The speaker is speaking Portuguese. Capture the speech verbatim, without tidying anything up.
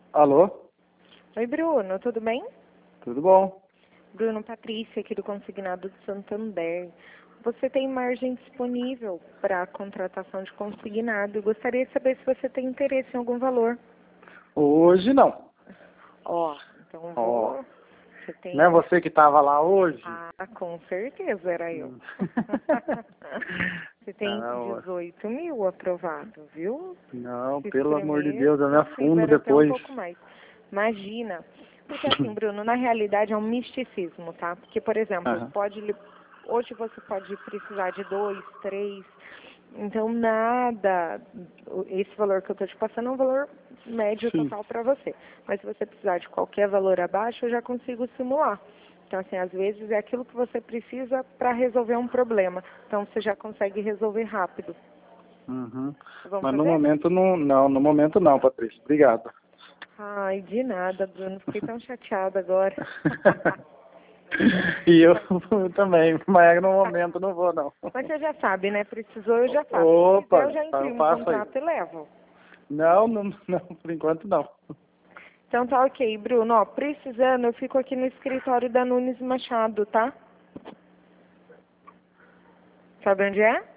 Alô? Oi, Bruno, tudo bem? Tudo bom? Bruno, Patrícia, aqui do Consignado de Santander. Você tem margem disponível para contratação de consignado. Gostaria de saber se você tem interesse em algum valor. Hoje não. Ó, então Ó. vou... Você tem... Não é você que estava lá hoje? Ah, com certeza era eu. Você tem Não, dezoito mil aprovado, viu? não, Se pelo amor de espremer, Deus, eu me afundo consigo, era até um depois. pouco mais. Imagina. Porque assim, Bruno, na realidade é um misticismo, tá? Porque, por exemplo, Aham. pode, lhe- hoje você pode precisar de dois, três. Então, nada, o- esse valor que eu estou te passando é um valor médio Sim. total para você. Mas se você precisar de qualquer valor abaixo, eu já consigo simular. Então, assim, às vezes é aquilo que você precisa para resolver um problema. Então, você já consegue resolver rápido. Uhum. Vamos Mas no fazer? momento não, não, no momento não, Patrícia. Obrigado. Ai, de nada, Bruno. Fiquei tão chateada agora. E eu também, mas no momento não vou não. Mas você já sabe, né? Precisou, eu já faço. Se quiser, Opa, eu já tá, eu imprimo o faço aí. contrato e levo. Não, não, não, por enquanto não. Então tá ok, Bruno. Ó, precisando, eu fico aqui no escritório da Nunes Machado, tá? Sabe onde é?